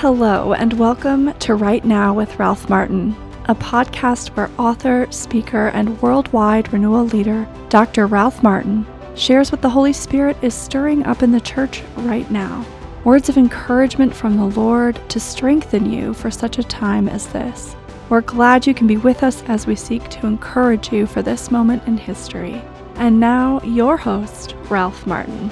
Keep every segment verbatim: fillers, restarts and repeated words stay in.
Hello, and welcome to Right Now with Ralph Martin, a podcast where author, speaker, and worldwide renewal leader, Doctor Ralph Martin, shares what the Holy Spirit is stirring up in the church right now. Words of encouragement from the Lord to strengthen you for such a time as this. We're glad you can be with us as we seek to encourage you for this moment in history. And now, your host, Ralph Martin.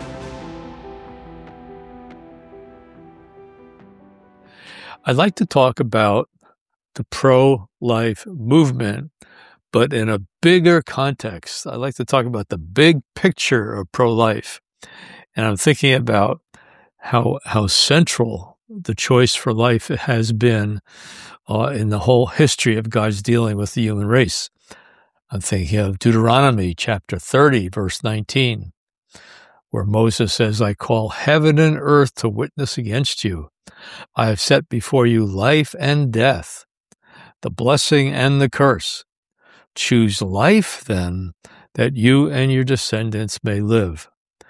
I'd like to talk about the pro-life movement, but in a bigger context. I'd like to talk about the big picture of pro-life. And I'm thinking about how how central the choice for life has been uh, in the whole history of God's dealing with the human race. I'm thinking of Deuteronomy chapter thirty, verse nineteen, where Moses says, "I call heaven and earth to witness against you. I have set before you life and death, the blessing and the curse. Choose life, then, that you and your descendants may live."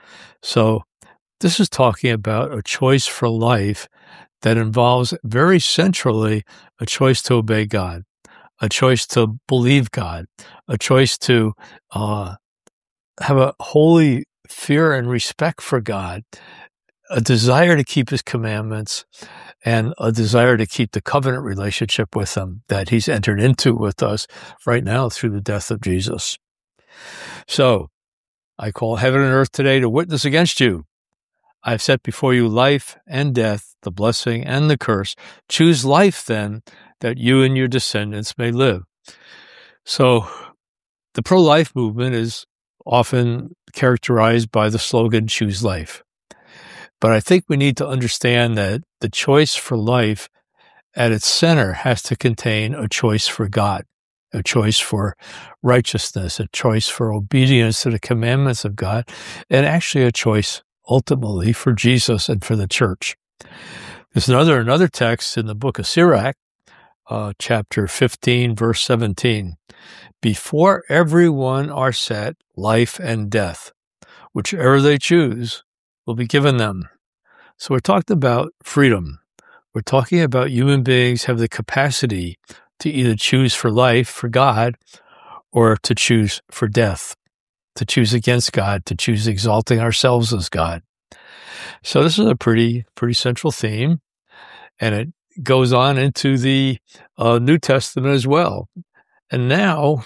So this is talking about a choice for life that involves very centrally a choice to obey God, a choice to believe God, a choice to uh, have a holy fear and respect for God, a desire to keep his commandments, and a desire to keep the covenant relationship with him that he's entered into with us right now through the death of Jesus. So, I call heaven and earth today to witness against you. I have set before you life and death, the blessing and the curse. Choose life, then, that you and your descendants may live. So, the pro-life movement is often characterized by the slogan, "Choose life." But I think we need to understand that the choice for life at its center has to contain a choice for God, a choice for righteousness, a choice for obedience to the commandments of God, and actually a choice ultimately for Jesus and for the church. There's another, another text in the book of Sirach, uh, chapter fifteen, verse seventeen. "Before everyone are set life and death. Whichever they choose will be given them." So we're talking about freedom. We're talking about human beings have the capacity to either choose for life, for God, or to choose for death, to choose against God, to choose exalting ourselves as God. So this is a pretty, pretty central theme, and it goes on into the uh, New Testament as well. And now,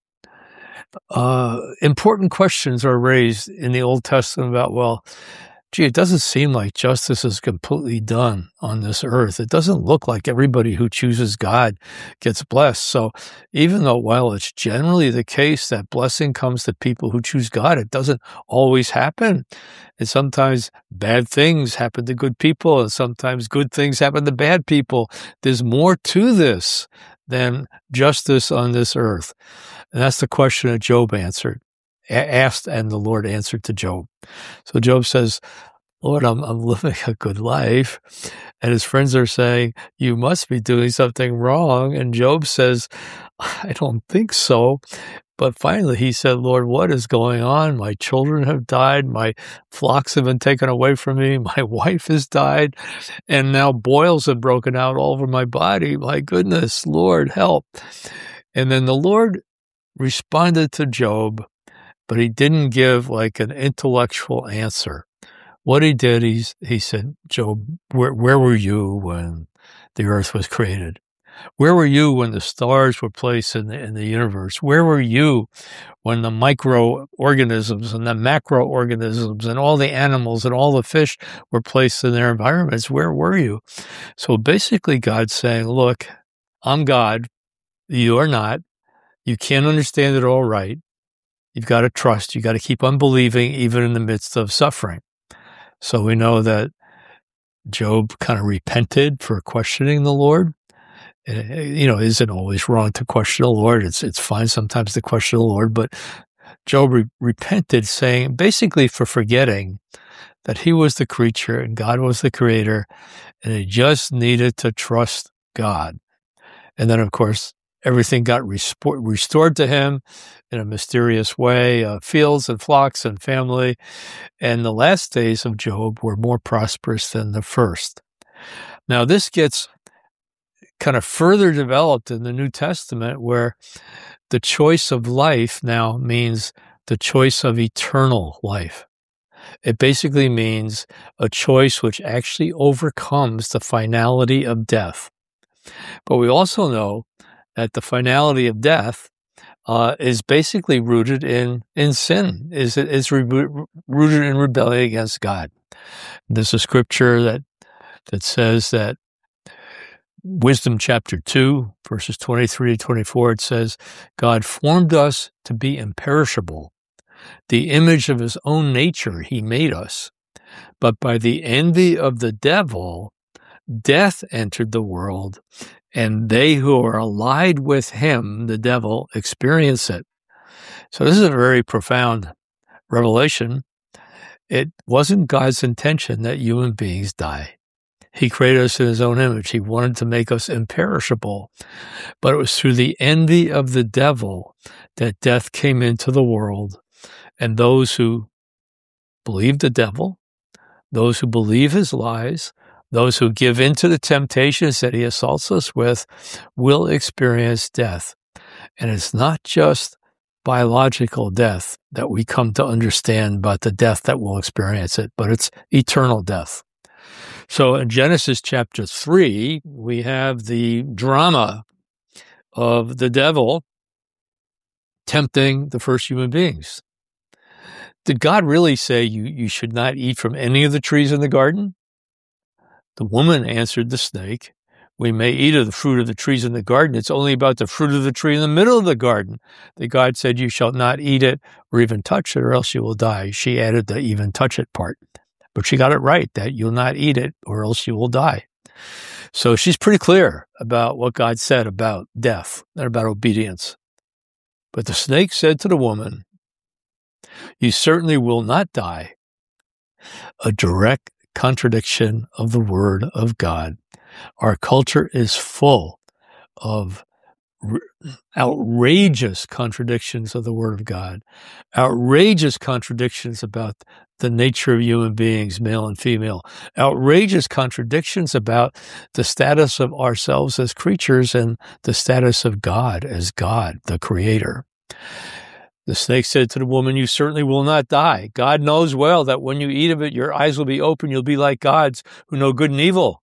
uh, important questions are raised in the Old Testament about, well, gee, it doesn't seem like justice is completely done on this earth. It doesn't look like everybody who chooses God gets blessed. So even though, while it's generally the case that blessing comes to people who choose God, it doesn't always happen. And sometimes bad things happen to good people, and sometimes good things happen to bad people. There's more to this than justice on this earth. And that's the question that Job answered. asked, and the Lord answered to Job. So Job says, "Lord, I'm, I'm living a good life." And his friends are saying, "You must be doing something wrong." And Job says, "I don't think so." But finally he said, "Lord, what is going on? My children have died. My flocks have been taken away from me. My wife has died. And now boils have broken out all over my body. My goodness, Lord, help." And then the Lord responded to Job, but he didn't give like an intellectual answer. What he did, he's, he said, "Job, where, where were you when the earth was created? Where were you when the stars were placed in the, in the universe? Where were you when the microorganisms and the macroorganisms and all the animals and all the fish were placed in their environments? Where were you?" So basically God's saying, look, I'm God. You are not. You can't understand it all right. You've got to trust. You've got to keep on believing even in the midst of suffering. So we know that Job kind of repented for questioning the Lord. You know, is it always wrong to question the Lord? It's it's fine sometimes to question the Lord, but Job re- repented, saying basically for forgetting that he was the creature and God was the creator, and he just needed to trust God. And then, of course, everything got respo- restored to him in a mysterious way, uh, fields and flocks and family. And the last days of Job were more prosperous than the first. Now, this gets kind of further developed in the New Testament, where the choice of life now means the choice of eternal life. It basically means a choice which actually overcomes the finality of death. But we also know that the finality of death uh, is basically rooted in, in sin, is, is re- rooted in rebellion against God. There's a scripture that, that says that Wisdom chapter two, verses twenty-three to twenty-four, it says, God formed us to be imperishable. The image of his own nature he made us. But by the envy of the devil, death entered the world, and they who are allied with him, the devil, experience it. So this is a very profound revelation. It wasn't God's intention that human beings die. He created us in his own image. He wanted to make us imperishable. But it was through the envy of the devil that death came into the world. And those who believe the devil, those who believe his lies, those who give in to the temptations that he assaults us with, will experience death. And it's not just biological death that we come to understand, but the death that will experience it, but it's eternal death. So in Genesis chapter three, we have the drama of the devil tempting the first human beings. Did God really say you, you should not eat from any of the trees in the garden? The woman answered the snake, we may eat of the fruit of the trees in the garden. It's only about the fruit of the tree in the middle of the garden that God said you shall not eat it or even touch it or else you will die. She added the even touch it part. But she got it right, that you'll not eat it or else you will die. So she's pretty clear about what God said about death and about obedience. But the snake said to the woman, you certainly will not die. A direct contradiction of the word of God. Our culture is full of outrageous contradictions of the word of God, outrageous contradictions about the nature of human beings, male and female, outrageous contradictions about the status of ourselves as creatures and the status of God as God, the creator. The snake said to the woman, you certainly will not die. God knows well that when you eat of it, your eyes will be open. You'll be like gods who know good and evil.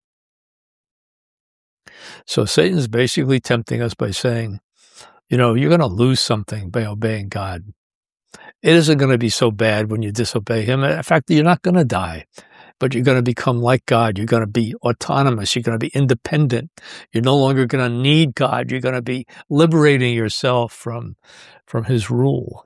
So Satan's basically tempting us by saying, you know, you're going to lose something by obeying God. It isn't going to be so bad when you disobey him. In fact, you're not going to die, but you're going to become like God. You're going to be autonomous. You're going to be independent. You're no longer going to need God. You're going to be liberating yourself from, from his rule.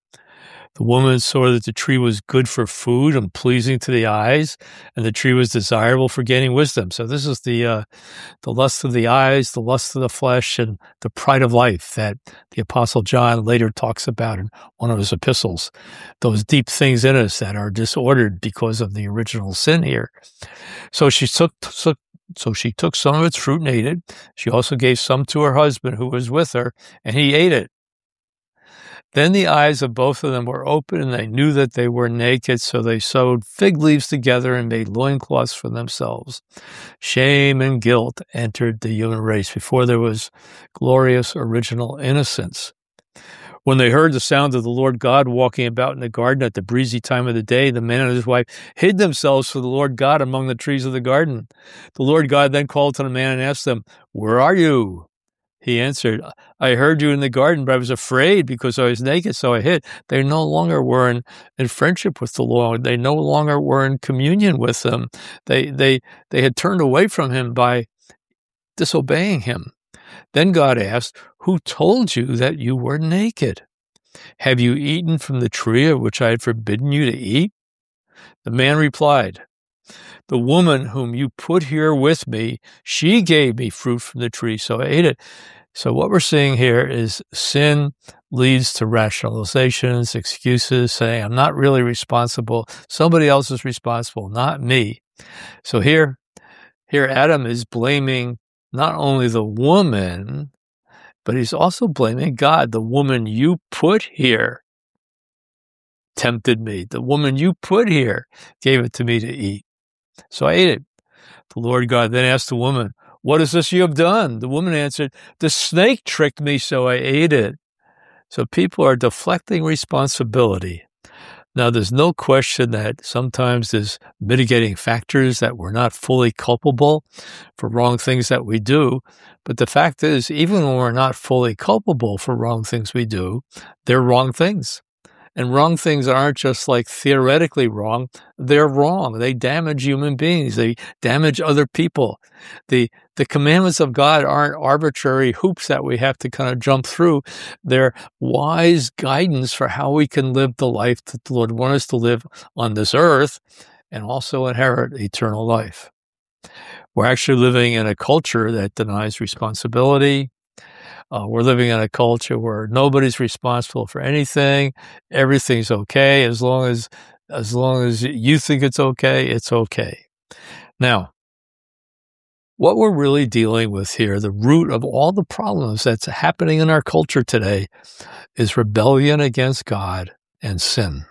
The woman saw that the tree was good for food and pleasing to the eyes, and the tree was desirable for gaining wisdom. So this is the uh, the lust of the eyes, the lust of the flesh, and the pride of life that the Apostle John later talks about in one of his epistles. Those deep things in us that are disordered because of the original sin here. So she took, took so she took some of its fruit and ate it. She also gave some to her husband who was with her, and he ate it. Then the eyes of both of them were open, and they knew that they were naked, so they sewed fig leaves together and made loincloths for themselves. Shame and guilt entered the human race before there was glorious original innocence. When they heard the sound of the Lord God walking about in the garden at the breezy time of the day, the man and his wife hid themselves from the Lord God among the trees of the garden. The Lord God then called to the man and asked them, where are you? He answered, I heard you in the garden, but I was afraid because I was naked, so I hid. They no longer were in, in friendship with the Lord. They no longer were in communion with him. They, they, they had turned away from him by disobeying him. Then God asked, who told you that you were naked? Have you eaten from the tree of which I had forbidden you to eat? The man replied, the woman whom you put here with me, she gave me fruit from the tree, so I ate it. So what we're seeing here is sin leads to rationalizations, excuses, saying, I'm not really responsible. Somebody else is responsible, not me. So here, here Adam is blaming not only the woman, but he's also blaming God. The woman you put here tempted me. The woman you put here gave it to me to eat. So I ate it. The Lord God then asked the woman, "What is this you have done?" The woman answered, "The snake tricked me, so I ate it." So people are deflecting responsibility. Now, there's no question that sometimes there's mitigating factors that we're not fully culpable for wrong things that we do. But the fact is, even when we're not fully culpable for wrong things we do, they're wrong things. And wrong things aren't just like theoretically wrong. They're wrong. They damage human beings. They damage other people. The the commandments of God aren't arbitrary hoops that we have to kind of jump through. They're wise guidance for how we can live the life that the Lord wants us to live on this earth and also inherit eternal life. We're actually living in a culture that denies responsibility. Uh, we're living in a culture where nobody's responsible for anything. Everything's okay. As long as, as long as you think it's okay, it's okay. Now, what we're really dealing with here, the root of all the problems that's happening in our culture today, is rebellion against God and sin.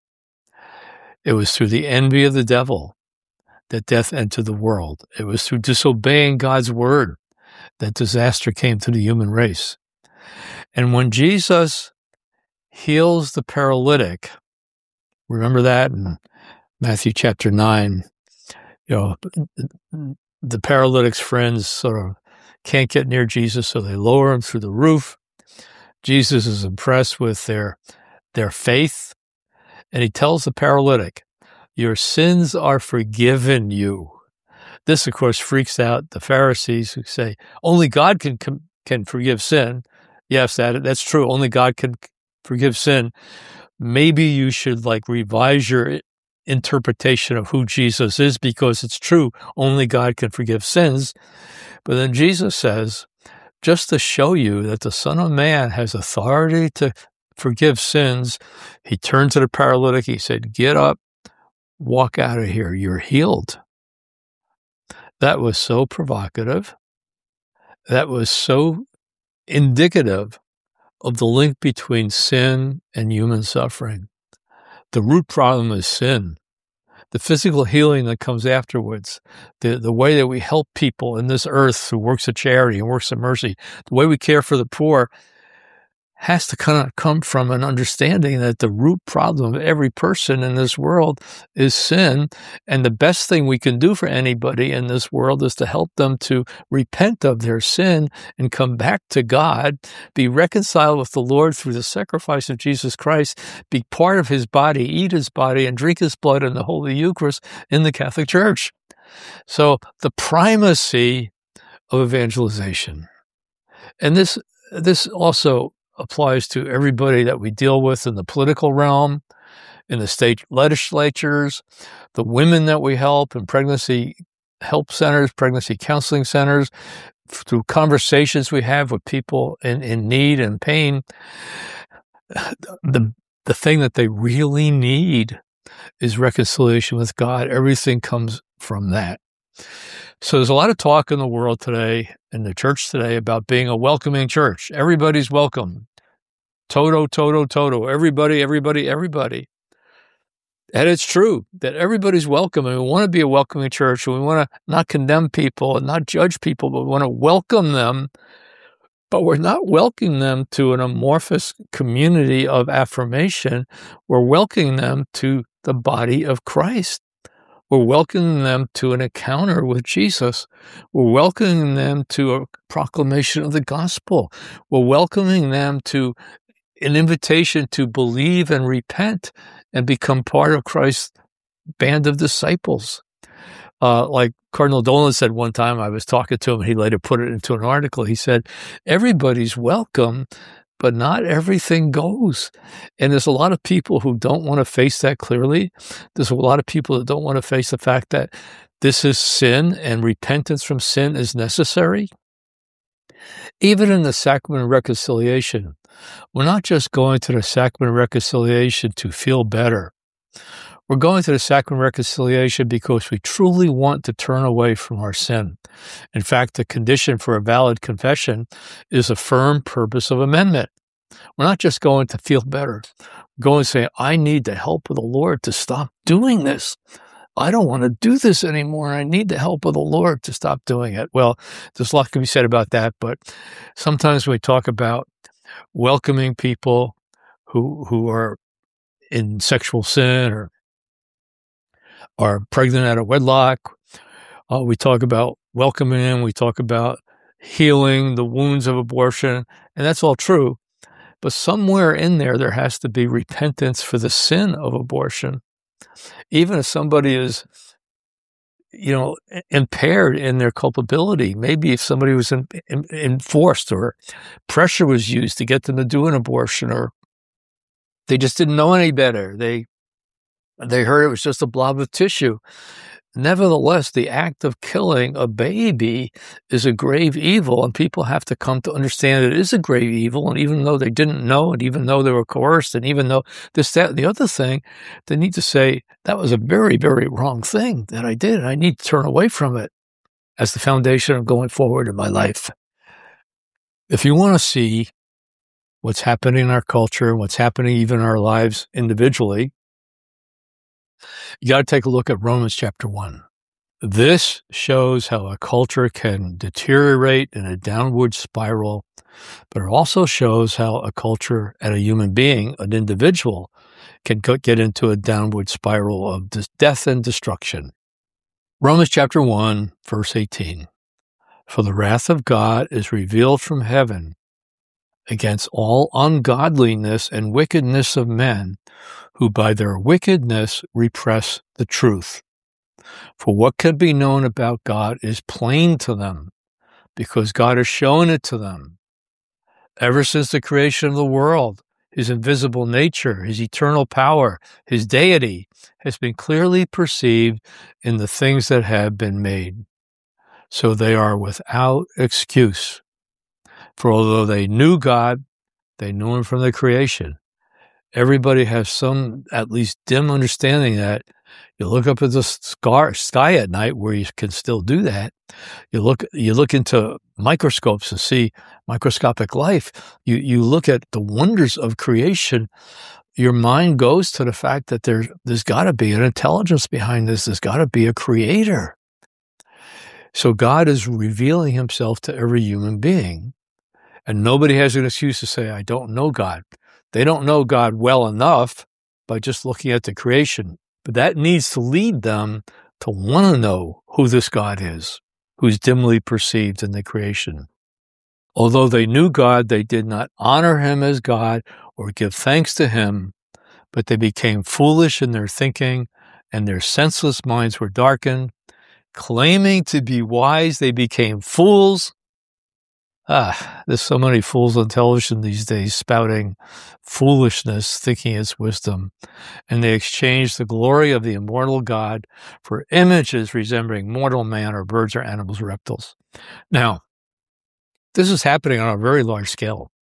It was through the envy of the devil that death entered the world. It was through disobeying God's word that disaster came to the human race. And when Jesus heals the paralytic, remember that in Matthew chapter nine, you know, the paralytic's friends sort of can't get near Jesus, so they lower him through the roof. Jesus is impressed with their, their faith, and he tells the paralytic, "Your sins are forgiven you." This, of course, freaks out the Pharisees who say, only God can can forgive sin. Yes, that that's true. Only God can forgive sin. Maybe you should like revise your interpretation of who Jesus is, because it's true. Only God can forgive sins. But then Jesus says, just to show you that the Son of Man has authority to forgive sins, he turned to the paralytic. He said, "Get up, walk out of here. You're healed." That was so provocative. That was so indicative of the link between sin and human suffering. The root problem is sin. The physical healing that comes afterwards, the, the way that we help people in this earth through works of charity and works of mercy, the way we care for the poor, has to kind of come from an understanding that the root problem of every person in this world is sin. And the best thing we can do for anybody in this world is to help them to repent of their sin and come back to God, be reconciled with the Lord through the sacrifice of Jesus Christ, be part of his body, eat his body, and drink his blood in the Holy Eucharist in the Catholic Church. So the primacy of evangelization. And this, this also applies to everybody that we deal with in the political realm, in the state legislatures, the women that we help in pregnancy help centers, pregnancy counseling centers, through conversations we have with people in, in need and pain. The, the thing that they really need is reconciliation with God. Everything comes from that. So there's a lot of talk in the world today, in the church today, about being a welcoming church. Everybody's welcome. Toto, toto, toto. Everybody, everybody, everybody. And it's true that everybody's welcome, and we want to be a welcoming church, and we want to not condemn people and not judge people, but we want to welcome them. But we're not welcoming them to an amorphous community of affirmation. We're welcoming them to the body of Christ. We're welcoming them to an encounter with Jesus. We're welcoming them to a proclamation of the gospel. We're welcoming them to an invitation to believe and repent and become part of Christ's band of disciples. Uh, like Cardinal Dolan said one time, I was talking to him, he later put it into an article. He said, everybody's welcome, but not everything goes. And there's a lot of people who don't want to face that clearly. There's a lot of people that don't want to face the fact that this is sin and repentance from sin is necessary. Even in the sacrament of reconciliation, we're not just going to the sacrament of reconciliation to feel better. We're going to the sacrament of reconciliation because we truly want to turn away from our sin. In fact, the condition for a valid confession is a firm purpose of amendment. We're not just going to feel better. We're going to say, I need the help of the Lord to stop doing this. I don't want to do this anymore. I need the help of the Lord to stop doing it. Well, there's a lot can be said about that, but sometimes we talk about welcoming people who who are in sexual sin or are pregnant out of wedlock. Uh, we talk about welcoming, we talk about healing the wounds of abortion, and that's all true. But somewhere in there, there has to be repentance for the sin of abortion. Even if somebody is, you know, impaired in their culpability, maybe if somebody was in, in, enforced or pressure was used to get them to do an abortion, or they just didn't know any better. They they heard it was just a blob of tissue. Nevertheless, the act of killing a baby is a grave evil, and people have to come to understand it is a grave evil. And even though they didn't know, and even though they were coerced, and even though this, that, and the other thing, they need to say, that was a very, very wrong thing that I did, and I need to turn away from it as the foundation of going forward in my life. If you want to see what's happening in our culture, what's happening even in our lives individually, you got to take a look at Romans chapter one. This shows how a culture can deteriorate in a downward spiral, but it also shows how a culture and a human being, an individual, can get into a downward spiral of death and destruction. Romans chapter one, verse eighteen. For the wrath of God is revealed from heaven against all ungodliness and wickedness of men, who by their wickedness repress the truth. For what can be known about God is plain to them, because God has shown it to them. Ever since the creation of the world, his invisible nature, his eternal power, his deity has been clearly perceived in the things that have been made. So they are without excuse. For although they knew God, they knew him from the creation. Everybody has some, at least dim understanding that you look up at the sky at night where you can still do that. You look, you look into microscopes and see microscopic life. You, you look at the wonders of creation. Your mind goes to the fact that there's, there's got to be an intelligence behind this. There's got to be a creator. So God is revealing himself to every human being. And nobody has an excuse to say, I don't know God. They don't know God well enough by just looking at the creation. But that needs to lead them to want to know who this God is, who's dimly perceived in the creation. Although they knew God, they did not honor him as God or give thanks to him, but they became foolish in their thinking, and their senseless minds were darkened. Claiming to be wise, they became fools. Ah, there's so many fools on television these days spouting foolishness, thinking it's wisdom. And they exchanged the glory of the immortal God for images resembling mortal man or birds or animals or reptiles. Now, this is happening on a very large scale.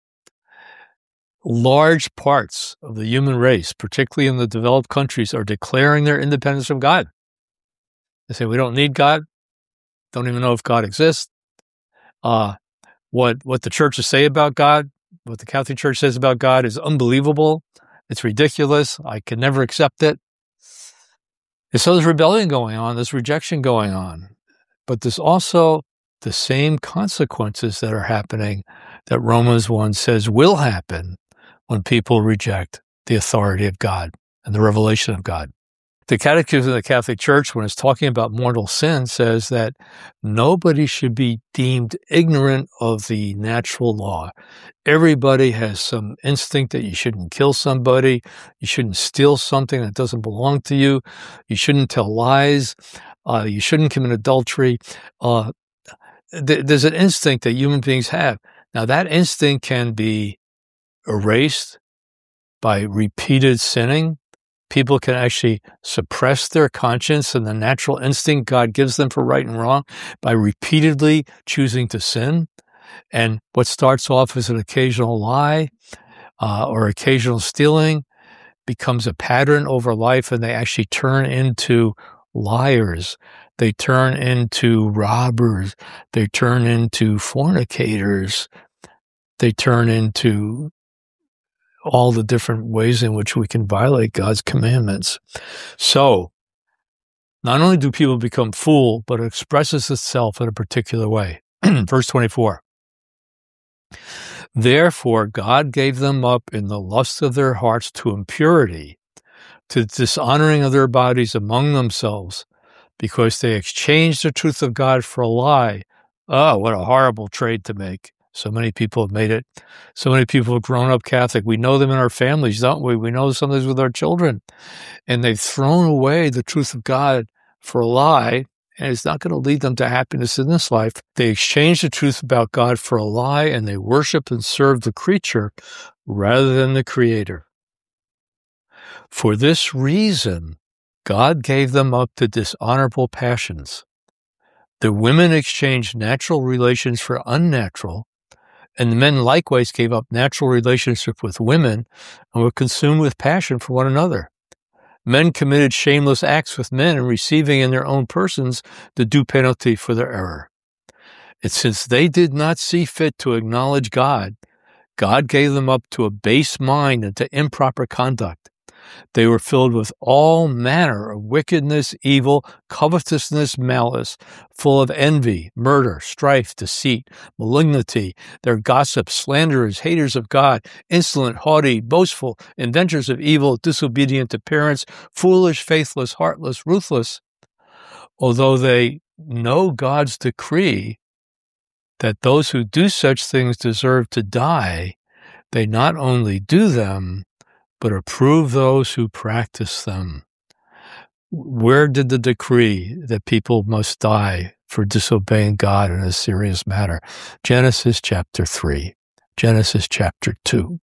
Large parts of the human race, particularly in the developed countries, are declaring their independence from God. They say, we don't need God. Don't even know if God exists. Uh, What what the churches say about God, what the Catholic Church says about God is unbelievable. It's ridiculous. I can never accept it. And so there's rebellion going on, there's rejection going on. But there's also the same consequences that are happening that Romans one says will happen when people reject the authority of God and the revelation of God. The Catechism of the Catholic Church, when it's talking about mortal sin, says that nobody should be deemed ignorant of the natural law. Everybody has some instinct that you shouldn't kill somebody, you shouldn't steal something that doesn't belong to you, you shouldn't tell lies, uh, you shouldn't commit adultery. Uh, th- there's an instinct that human beings have. Now, that instinct can be erased by repeated sinning. People can actually suppress their conscience and the natural instinct God gives them for right and wrong by repeatedly choosing to sin. And what starts off as an occasional lie uh, or occasional stealing becomes a pattern over life, and they actually turn into liars. They turn into robbers. They turn into fornicators. They turn into all the different ways in which we can violate God's commandments. So Not only do people become fool, but it expresses itself in a particular way. Verse twenty-four. Therefore, God gave them up in the lust of their hearts to impurity, to dishonoring of their bodies among themselves, because they exchanged the truth of God for a lie. Oh, what a horrible trade to make. So many people have made it. So many people have grown up Catholic. We know them in our families, don't we? We know sometimes with our children. And they've thrown away the truth of God for a lie, and it's not going to lead them to happiness in this life. They exchange the truth about God for a lie, and they worship and serve the creature rather than the Creator. For this reason, God gave them up to dishonorable passions. The women exchanged natural relations for unnatural, and the men likewise gave up natural relationship with women and were consumed with passion for one another. Men committed shameless acts with men and receiving in their own persons the due penalty for their error. And since they did not see fit to acknowledge God, God gave them up to a base mind and to improper conduct. They were filled with all manner of wickedness, evil, covetousness, malice, full of envy, murder, strife, deceit, malignity. They're gossips, slanderers, haters of God, insolent, haughty, boastful, inventors of evil, disobedient to parents, foolish, faithless, heartless, ruthless. Although they know God's decree that those who do such things deserve to die, they not only do them, but approve those who practice them. Where did the decree that people must die for disobeying God in a serious matter? Genesis chapter three, Genesis chapter two.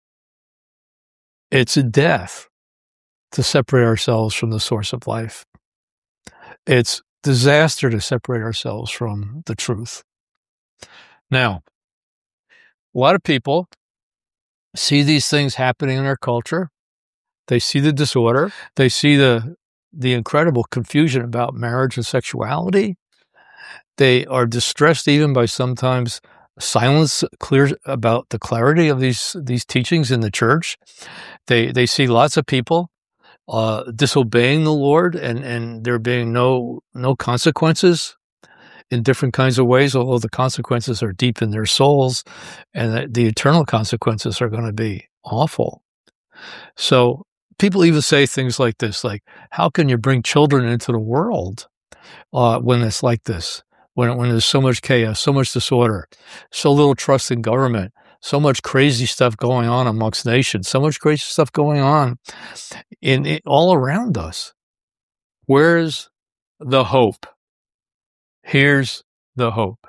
It's a death to separate ourselves from the source of life. It's disaster to separate ourselves from the truth. Now, a lot of people see these things happening in our culture. They see the disorder. They see the the incredible confusion about marriage and sexuality. They are distressed even by sometimes silence clear about the clarity of these these teachings in the church. They they see lots of people uh, disobeying the Lord, and, and there being no no consequences in different kinds of ways, although the consequences are deep in their souls, and the, the eternal consequences are going to be awful. So people even say things like this, like, how can you bring children into the world uh, when it's like this, when, when there's so much chaos, so much disorder, so little trust in government, so much crazy stuff going on amongst nations, so much crazy stuff going on in, in all around us. Where's the hope? Here's the hope.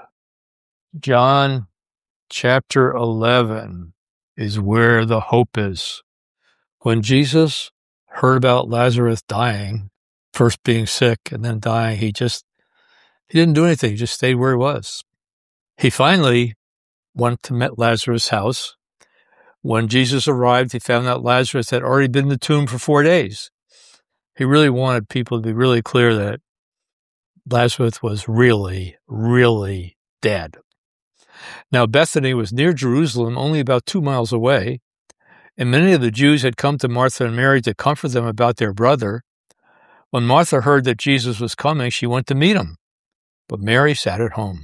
John chapter eleven is where the hope is. When Jesus heard about Lazarus dying, first being sick and then dying, he just, he didn't do anything. He just stayed where he was. He finally went to meet Lazarus' house. When Jesus arrived, he found out Lazarus had already been in the tomb for four days. He really wanted people to be really clear that Lazarus was really, really dead. Now, Bethany was near Jerusalem, only about two miles away, and many of the Jews had come to Martha and Mary to comfort them about their brother. When Martha heard that Jesus was coming, she went to meet him, but Mary sat at home.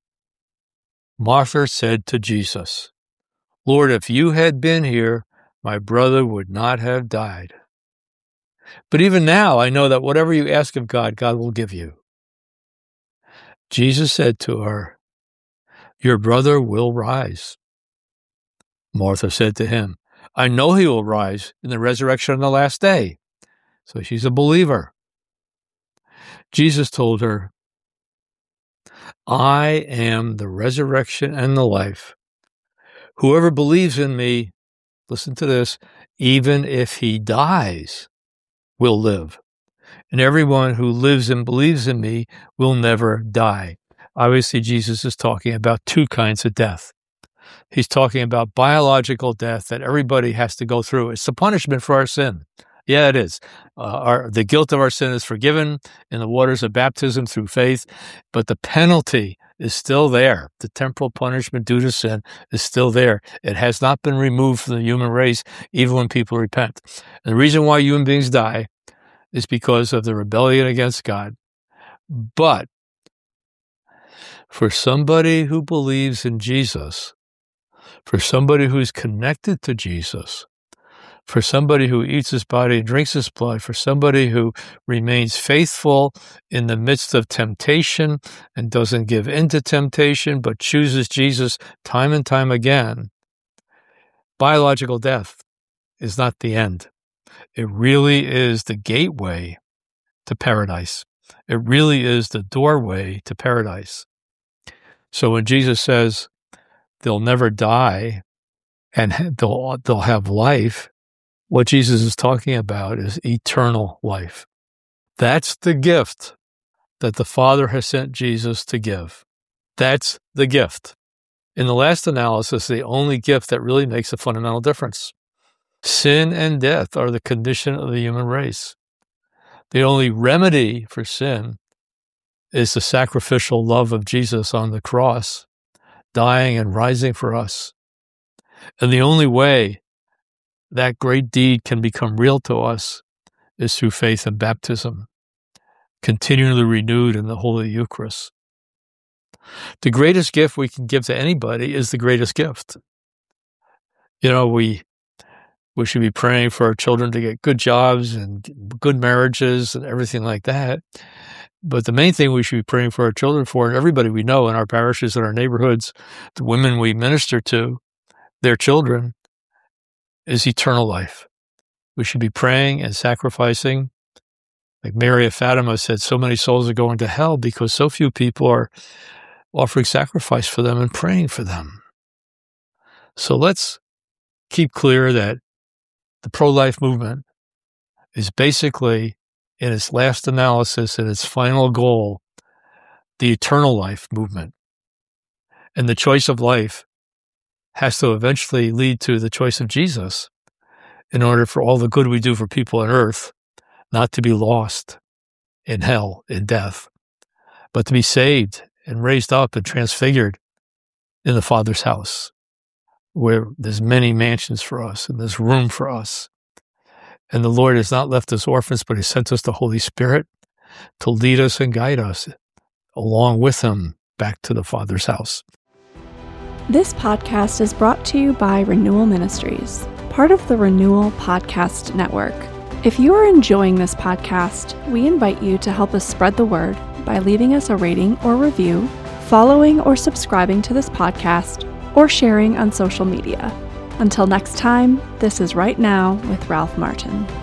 Martha said to Jesus, "Lord, if you had been here, my brother would not have died. But even now I know that whatever you ask of God, God will give you." Jesus said to her, "Your brother will rise." Martha said to him, "I know he will rise in the resurrection on the last day." So she's a believer. Jesus told her, "I am the resurrection and the life. Whoever believes in me," listen to this, "even if he dies, will live. And everyone who lives and believes in me will never die." Obviously, Jesus is talking about two kinds of death. He's talking about biological death that everybody has to go through. It's the punishment for our sin. Yeah, it is. Uh, our, the guilt of our sin is forgiven in the waters of baptism through faith, but the penalty is still there. The temporal punishment due to sin is still there. It has not been removed from the human race, even when people repent. And the reason why human beings die is because of the rebellion against God. But for somebody who believes in Jesus, for somebody who's connected to Jesus, for somebody who eats his body and drinks his blood, for somebody who remains faithful in the midst of temptation and doesn't give in to temptation, but chooses Jesus time and time again, biological death is not the end. It really is the gateway to paradise. It really is the doorway to paradise. So when Jesus says they'll never die and they'll, they'll have life, what Jesus is talking about is eternal life. That's the gift that the Father has sent Jesus to give. That's the gift. In the last analysis, the only gift that really makes a fundamental difference. Sin and death are the condition of the human race. The only remedy for sin is the sacrificial love of Jesus on the cross, dying and rising for us. And the only way that great deed can become real to us is through faith and baptism, continually renewed in the Holy Eucharist. The greatest gift we can give to anybody is the greatest gift. You know, we we should be praying for our children to get good jobs and good marriages and everything like that. But the main thing we should be praying for our children for, and everybody we know in our parishes and our neighborhoods, the women we minister to, their children, is eternal life. We should be praying and sacrificing. Like Mary of Fatima said, so many souls are going to hell because so few people are offering sacrifice for them and praying for them. So let's keep clear that the pro-life movement is basically, in its last analysis and its final goal, the eternal life movement. And the choice of life has to eventually lead to the choice of Jesus in order for all the good we do for people on earth not to be lost in hell, in death, but to be saved and raised up and transfigured in the Father's house, where there's many mansions for us and there's room for us. And the Lord has not left us orphans, but he sent us the Holy Spirit to lead us and guide us along with him back to the Father's house. This podcast is brought to you by Renewal Ministries, part of the Renewal Podcast Network. If you are enjoying this podcast, we invite you to help us spread the word by leaving us a rating or review, following or subscribing to this podcast, or sharing on social media. Until next time, this is Right Now with Ralph Martin.